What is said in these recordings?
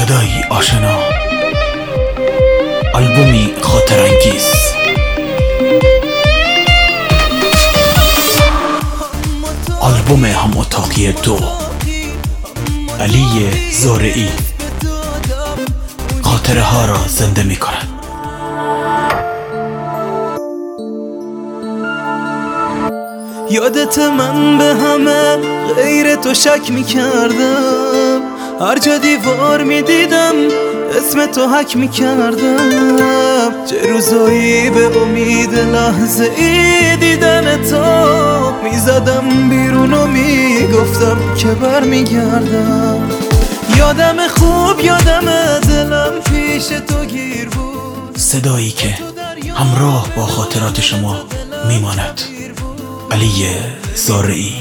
صدایی آشنا، آلبومی خاطرانگیز. آلبوم هم اتاقی 2، علی زارعی خاطره ها را زنده می کند. یادت من به همه غیر تو شک می کردم، هر جا دیوار می دیدم اسم تو حک می کردم. چه روزایی به امید لحظه ای دیدن تو می زدم بیرون و می گفتم که بر می گردم. یادم خوب یادم دلم پیش تو گیر بود، صدایی که همراه با خاطرات شما می ماند. علی زارعی.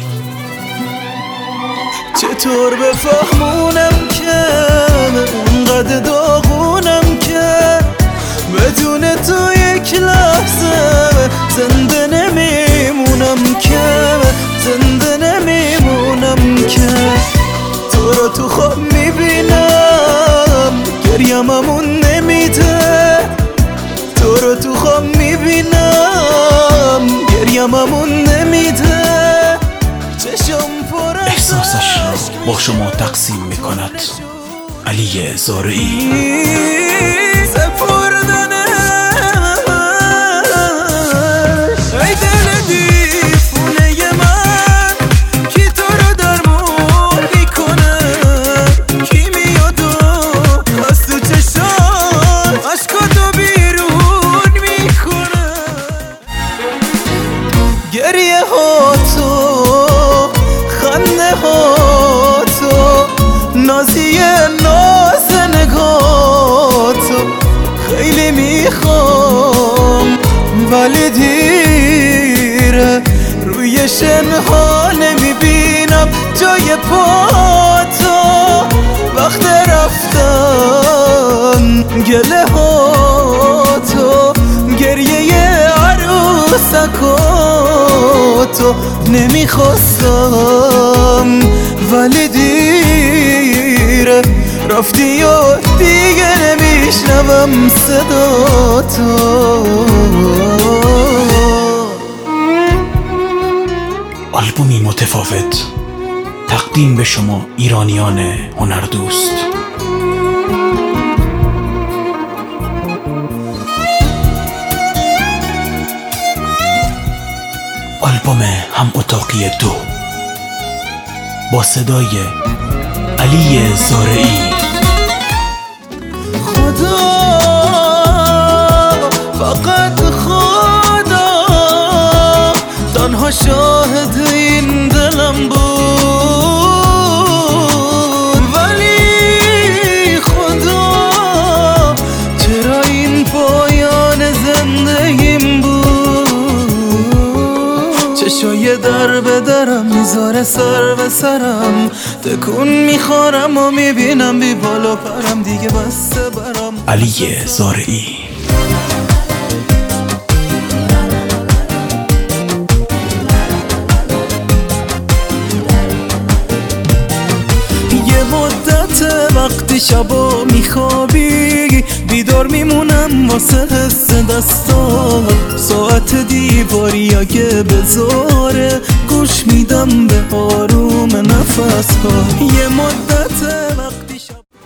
چطور بفهمونم که اونقدر داغونم که بدون تو یک لحظه زنده نمیمونم، که زنده نمیمونم، که تو رو تو خواب میبینم گریم همون نمیده، تو رو تو خواب میبینم گریم همون نمیده. احساسش را با شما تقسیم می کند علی زارعی. ای دل دیوونه من کی تو رو درمون میکنه، کی میاد و از تو چشام عشقاتو بیرون میکنه. گریه ها تو، خنده ها تو، نازی ناز نگاه تو خیلی میخوام ولی دیره، روی شنها نمیبینم جای پا تو. وقت رفتن گله ها تو، گریه عروسکا تو نمیخواستم ولی دیره، رفتی و دیگه نمیشنوم صدا تو. آلبومی متفاوت تقدیم به شما ایرانیان هنردوست. آلبوم هم اتاقی 2 با صدای علی زارعی. خدا فقط خدا تنها شاهد این دلم بود، ولی خدا چرا این پایان زندگیم بود. چشای در به درم میذاره سر به سرم، تکون میخورم و میبینم بی بالا پرم دیگه بسته برم. علی زارعی. یه مدت وقتی شبا میخوابی بیدار میمونم واسه حس دستا، ساعت دیواری اگه بذاره گوش میدم به آروم نفس ها. یه مدت وقتی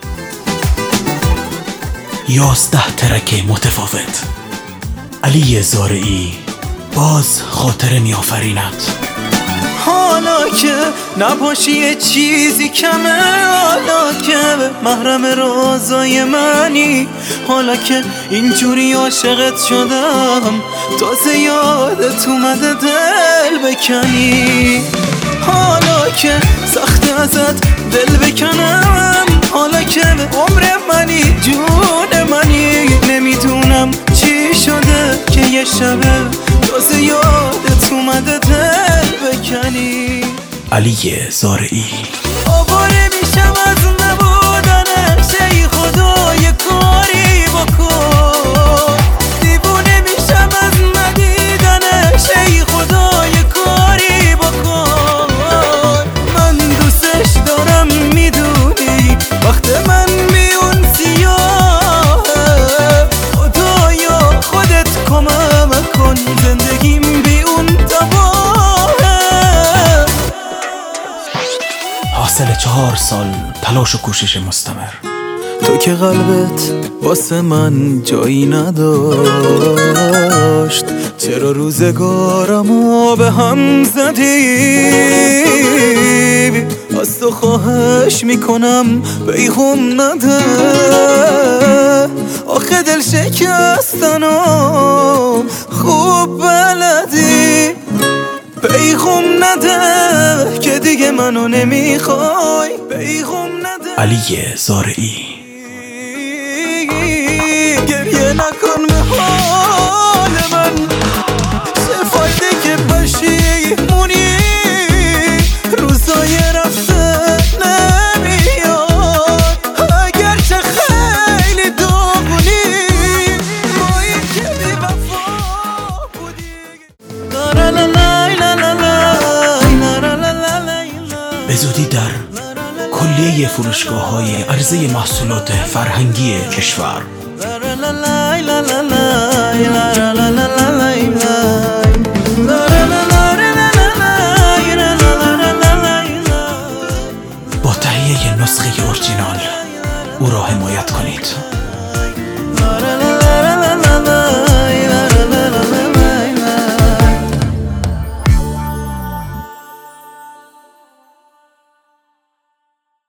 11 ترک متفاوت. علی زارعی باز خاطره می آفریند. حالا که نباشی یه چیزی کمه، حالا که محرم رازای منی، حالا که اینجوری عاشقت شدم تازه یادت اومده دل بکنی، حالا که سخت ازت دل بکنم، حالا که عمر منی جون منی، نمیدونم چی شده که یه شبه تازه یادت اومده دل بکنی. علی زارعی. آواره میشم از نبودنش، ای خدا یه کاری بکن، دیوونه میشم از ندیدنش، ای خدا یه کاری بکن. من دوستش دارم میدونی، وقت من میونه حاصل 4 سال تلاش و کوشش مستمر. تو که قلبت واسه من جایی نداشت، چرا روزگارمو به هم زدی؟ از تو خواهش میکنم پیغام نده، آخه دل شکستنو خوب بلدی. پیغام نده که دیگه منو نمیخوای، پیغام نده. علی زارعی. گریه نکن به حال من، چه فایده که پشیمونی روزای رفته نمیاد، اگرچه خیلی داغونی با این که بی وفا بودی. به زودی در کلیه فروشگاه‌های عرضه محصولات فرهنگی کشور با تهیه نسخه اورجینال او را حمایت کنید.